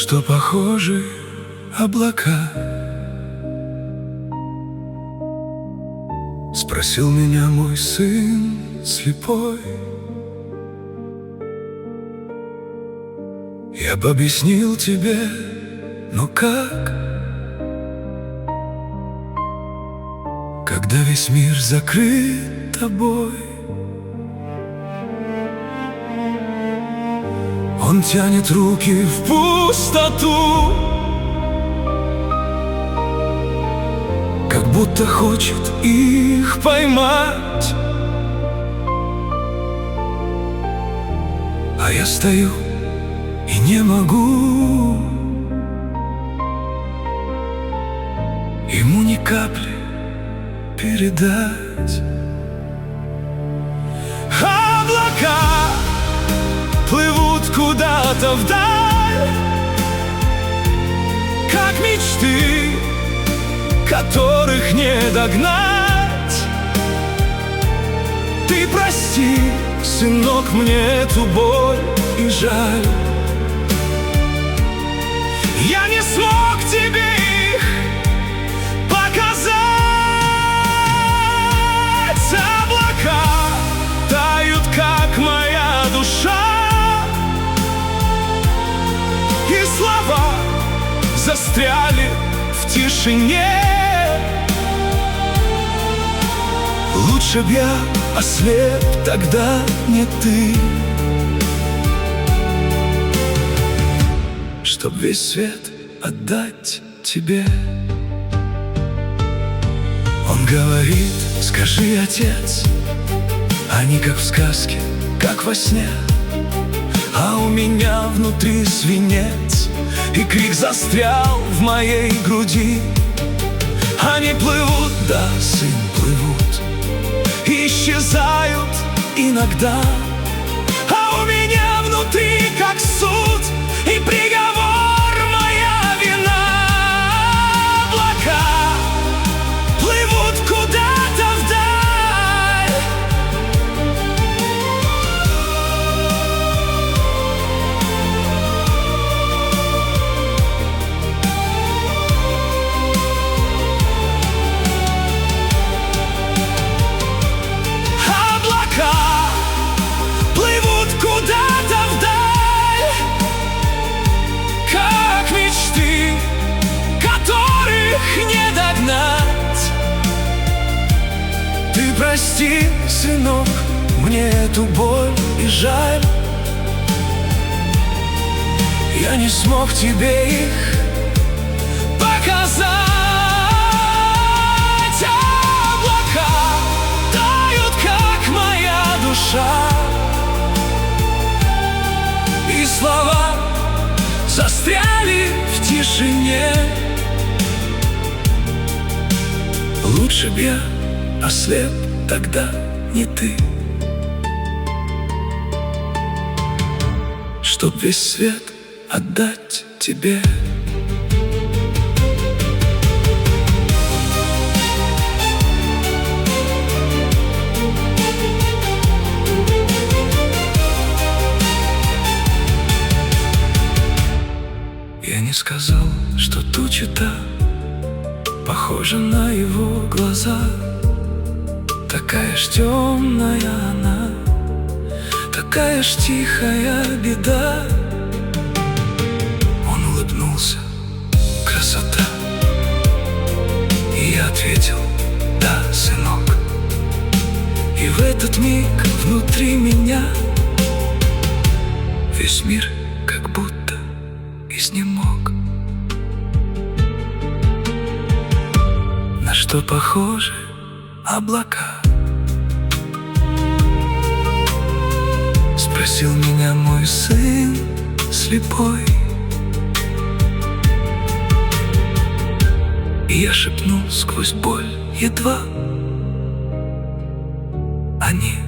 что похожи облака. Спросил меня мой сын слепой. Я бы объяснил тебе, но как? Когда весь мир закрыт тобой, он тянет руки в пустоту, как будто хочет их поймать. А я стою и не могу ему ни капли передать. Облака плывут куда-то вдаль, как мечты, которых не догнать. Ты прости, сынок, мне эту боль и жаль. Я не смог тебе их показать. Облака тают, как моя душа, и слова застряли в тишине. Лучше б я ослеп, тогда не ты, чтоб весь свет отдать тебе. Он говорит: скажи, отец, они как в сказке, как во сне. А у меня внутри свинец, и крик застрял в моей груди. Они плывут, да, сын, плывут, и исчезают иногда. А у меня внутри как суд и приговор, моя вина. Облака плывут куда-то вдаль, облака плывут куда-то вдаль, как мечты, которых не догнать. Ты прости, сынок, мне эту боль и жаль. Я не смог тебе их показать. Облака тают, как моя душа, и слова застряли в тишине. Лучше б я ослеп, тогда не ты, чтоб весь свет отдать тебе. Я не сказал, что туча-то похожа на его глаза. Такая ж темная она, такая ж тихая беда. Он улыбнулся: красота. И я ответил: да, сынок. И в этот миг внутри меня весь мир как будто изнемог. На что похожи облака? Спросил меня мой сын слепой. И я шепнул сквозь боль едва: они